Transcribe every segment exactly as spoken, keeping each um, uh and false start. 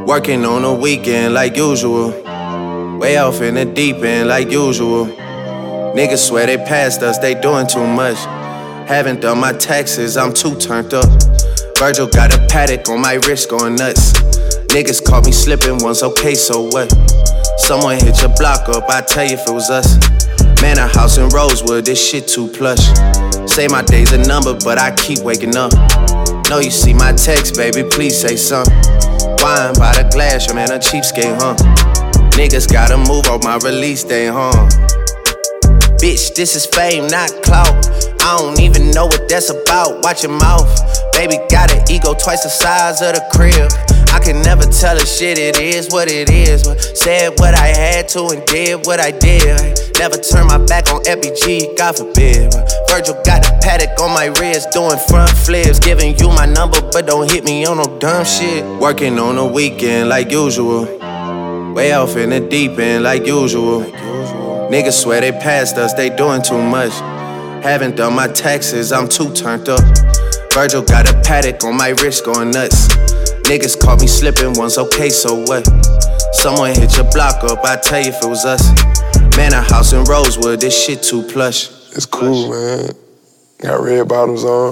Working on the weekend like usual. Way off in the deep end like usual. Niggas swear they passed us, they doing too much. Haven't done my taxes, I'm too turned up. Virgil got a paddock on my wrist going nuts. Niggas caught me slipping once, okay, so what? Someone hit your block up, I tell you if it was us. Man, a house in Rosewood, this shit too plush. Say my day's a number, but I keep waking up. Know you see my text, baby, please say something. Wine by the glass, your man a cheapskate, huh? Niggas gotta move on my release day, huh? Bitch, this is fame, not clout. I don't even know what that's about. Watch your mouth. Baby got an ego twice the size of the crib. I can never tell a shit, it is what it is. But said what I had to and did what I did. Never turn my back on F B G, God forbid. But Virgil got the paddock on my wrist, doing front flips. Giving you my number, but don't hit me on no dumb shit. Working on the weekend like usual. Way off in the deep end like usual. Niggas swear they passed us, they doing too much. Haven't done my taxes, I'm too turned up. Virgil got a paddock on my wrist going nuts. Niggas caught me slipping once, okay, so what? Someone hit your block up, I tell you if it was us. Man, a house in Rosewood, this shit too plush. It's cool, man. Got red bottoms on.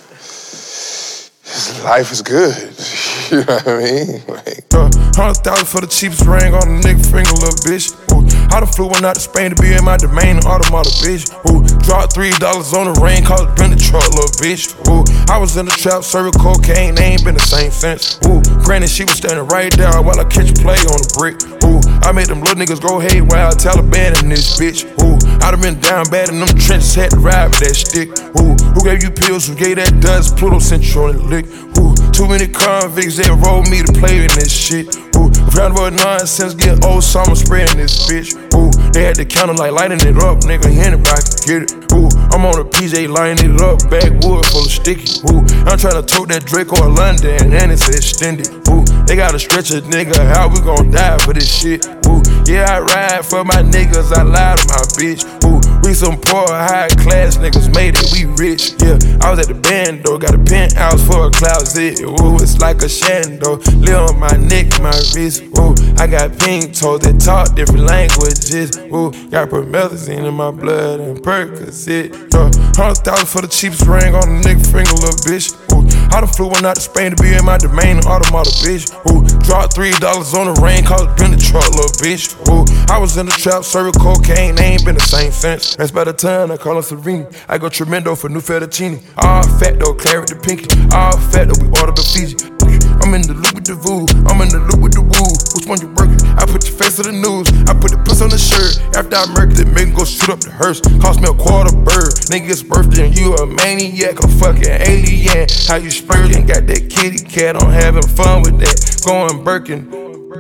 Life is good. You know what I mean? Like, uh, Hundred thousand for the cheapest ring on a nigga finger, little bitch. Ooh, I done flew one out to Spain to be in my domain, automata, bitch. Ooh, dropped three dollars on the ring, called it been the truck, little bitch. Ooh, I was in the trap, serving cocaine, they ain't been the same since. Ooh, granted she was standing right there while I catch a play on the brick. Ooh, I made them little niggas go haywire, Taliban in this bitch. Ooh, I done been down bad in them trenches, had to ride with that stick. Ooh, who gave you pills, who gave that dust? Pluto sent you on the lick. Ooh, too many convicts that rolled me to play in this shit. Ooh, round about nonsense, get old summer spraying this bitch. Ooh, they had the counter like lighting it up, nigga, anybody can get it. Ooh, I'm on a P J lining it up, backwood full of sticky. Ooh, I'm tryna tote that Draco or London, and it's extended. Ooh, they gotta stretch a nigga, how we gon' die for this shit? Ooh, yeah, I ride for my niggas, I lie to my bitch. Ooh, we some poor, high class niggas made it, we rich. Yeah, I was at the band though, got a penthouse for a closet. Ooh, it's like a shando, live on my neck, my wrist. Ooh, I got pink toes that talk different languages. Ooh, got promethazine in my blood and Percocet. Uh, Hundred thousand for the cheapest ring on a nigga finger, little bitch. Ooh, I done flew one out to Spain to be in my domain, automata, bitch. Ooh, dropped three dollars on the ring, called it been the truck, little bitch. Ooh, I was in the trap, serving cocaine, they ain't been the same since. That's by the time I call her Serena. I go tremendo for new fettuccine. All fat though, claret the pinky. All fat though, we order the Fiji. I'm in the loop with the voo, I'm in the loop with the woo. Which one you working? I put your face to the news, I put the puss on the shirt. After I murked it, make him go shoot up the hearse. Cost me a quarter bird, nigga's birthday and you a maniac, a fucking alien. How you spurting, got that kitty cat, I'm having fun with that. Going Birkin.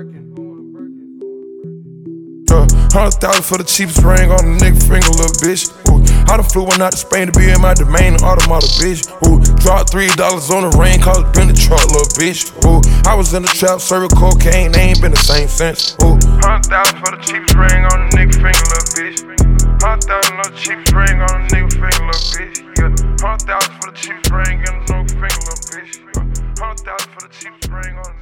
Uh, Hundred thousand for the cheapest ring on a nigga finger, little bitch. Ooh, I done flew one out to Spain to be in my domain, automata, bitch. Ooh, dropped three dollars on the ring, called it been the truck, little bitch. Ooh, I was in the trap, serving cocaine, they ain't been the same since. Ooh, hundred thousand for the cheapest ring on a nigga finger, little bitch. Hundred thousand for the cheapest ring on a nigga finger, little bitch. Yeah, hundred thousand for the cheapest ring on a nigga finger, little bitch. Hundred thousand for the cheapest ring on a